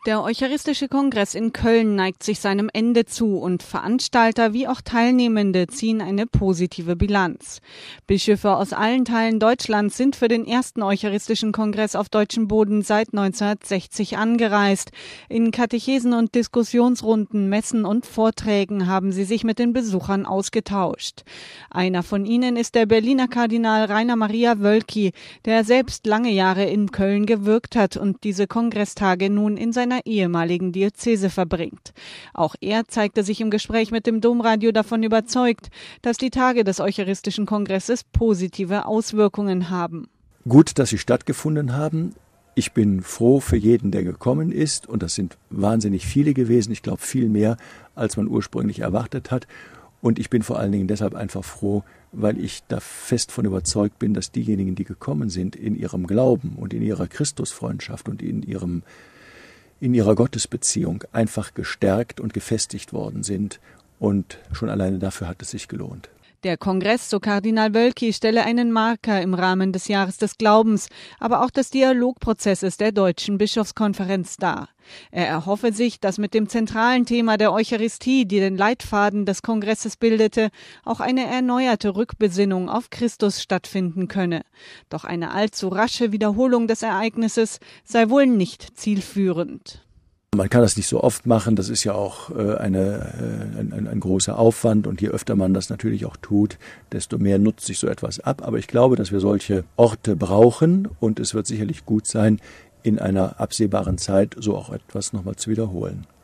Der Eucharistische Kongress in Köln neigt sich seinem Ende zu und Veranstalter wie auch Teilnehmende ziehen eine positive Bilanz. Bischöfe aus allen Teilen Deutschlands sind für den ersten Eucharistischen Kongress auf deutschem Boden seit 1960 angereist. In Katechesen und Diskussionsrunden, Messen und Vorträgen haben sie sich mit den Besuchern ausgetauscht. Einer von ihnen ist der Berliner Kardinal Rainer Maria Wölki, der selbst lange Jahre in Köln gewirkt hat und diese Kongresstage nun in seiner ehemaligen Diözese verbringt. Auch er zeigte sich im Gespräch mit dem Domradio davon überzeugt, dass die Tage des Eucharistischen Kongresses positive Auswirkungen haben. Gut, dass sie stattgefunden haben. Ich bin froh für jeden, der gekommen ist, und das sind wahnsinnig viele gewesen. Ich glaube, viel mehr, als man ursprünglich erwartet hat. Und ich bin vor allen Dingen deshalb einfach froh, weil ich da fest von überzeugt bin, dass diejenigen, die gekommen sind, in ihrem Glauben und in ihrer Christusfreundschaft und in ihrer Gottesbeziehung einfach gestärkt und gefestigt worden sind. Und schon alleine dafür hat es sich gelohnt. Der Kongress, so Kardinal Wölki, stelle einen Marker im Rahmen des Jahres des Glaubens, aber auch des Dialogprozesses der Deutschen Bischofskonferenz dar. Er erhoffe sich, dass mit dem zentralen Thema der Eucharistie, die den Leitfaden des Kongresses bildete, auch eine erneuerte Rückbesinnung auf Christus stattfinden könne. Doch eine allzu rasche Wiederholung des Ereignisses sei wohl nicht zielführend. Man kann das nicht so oft machen, das ist ja auch ein großer Aufwand, und je öfter man das natürlich auch tut, desto mehr nutzt sich so etwas ab. Aber ich glaube, dass wir solche Orte brauchen, und es wird sicherlich gut sein, in einer absehbaren Zeit so auch etwas nochmal zu wiederholen.